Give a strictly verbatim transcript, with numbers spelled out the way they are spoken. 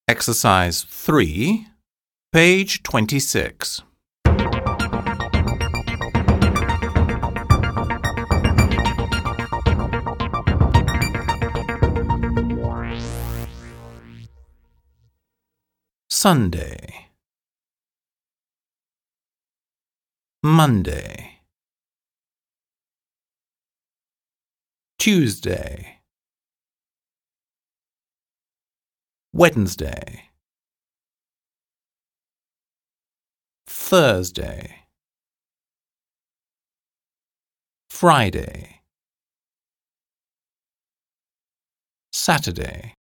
Exercise three, page twenty-six. Sunday, Monday, Tuesday, Wednesday, Thursday, Friday, Saturday,